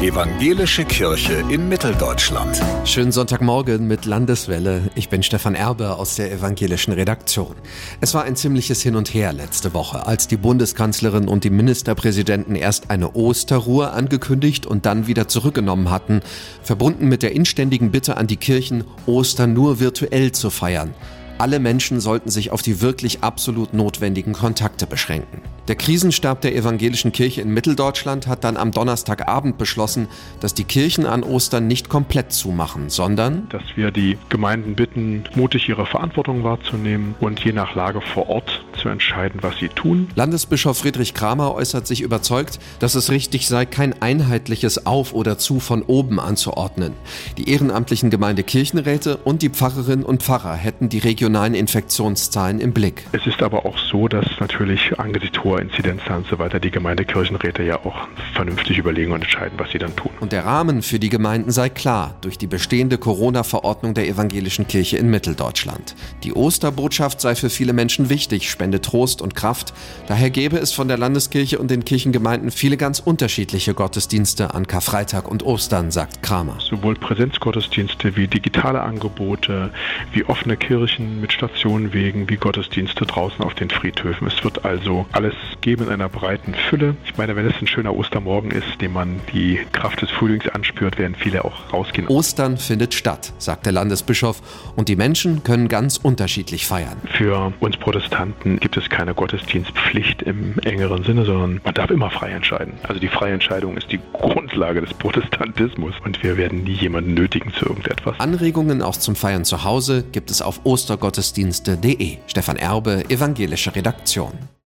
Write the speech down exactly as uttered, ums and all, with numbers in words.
Evangelische Kirche in Mitteldeutschland. Schönen Sonntagmorgen mit Landeswelle. Ich bin Stefan Erbe aus der evangelischen Redaktion. Es war ein ziemliches Hin und Her letzte Woche, als die Bundeskanzlerin und die Ministerpräsidenten erst eine Osterruhe angekündigt und dann wieder zurückgenommen hatten, verbunden mit der inständigen Bitte an die Kirchen, Ostern nur virtuell zu feiern. Alle Menschen sollten sich auf die wirklich absolut notwendigen Kontakte beschränken. Der Krisenstab der evangelischen Kirche in Mitteldeutschland hat dann am Donnerstagabend beschlossen, dass die Kirchen an Ostern nicht komplett zumachen, sondern dass wir die Gemeinden bitten, mutig ihre Verantwortung wahrzunehmen und je nach Lage vor Ort zu entscheiden, was sie tun. Landesbischof Friedrich Kramer äußert sich überzeugt, dass es richtig sei, kein einheitliches Auf oder Zu von oben anzuordnen. Die ehrenamtlichen Gemeindekirchenräte und die Pfarrerinnen und Pfarrer hätten die regionalen Infektionszahlen im Blick. Es ist aber auch so, dass natürlich angesichts hoher Inzidenzzahlen und so weiter die Gemeindekirchenräte ja auch vernünftig überlegen und entscheiden, was sie dann tun. Und der Rahmen für die Gemeinden sei klar durch die bestehende Corona-Verordnung der evangelischen Kirche in Mitteldeutschland. Die Osterbotschaft sei für viele Menschen wichtig, spende Trost und Kraft. Daher gäbe es von der Landeskirche und den Kirchengemeinden viele ganz unterschiedliche Gottesdienste an Karfreitag und Ostern, sagt Kramer. Sowohl Präsenzgottesdienste wie digitale Angebote, wie offene Kirchen mit Stationenwegen, wie Gottesdienste draußen auf den Friedhöfen. Es wird also alles geben in einer breiten Fülle. Ich meine, wenn es ein schöner Ostermorgen ist, dem man die Kraft des Frühlings anspürt, werden viele auch rausgehen. Ostern findet statt, sagt der Landesbischof, und die Menschen können ganz unterschiedlich feiern. Für uns Protestanten gibt es keine Gottesdienstpflicht im engeren Sinne, sondern man darf immer frei entscheiden. Also die freie Entscheidung ist die Grundlage des Protestantismus und wir werden nie jemanden nötigen zu irgendetwas. Anregungen auch zum Feiern zu Hause gibt es auf ostergottesdienste punkt de. Stefan Erbe, evangelische Redaktion.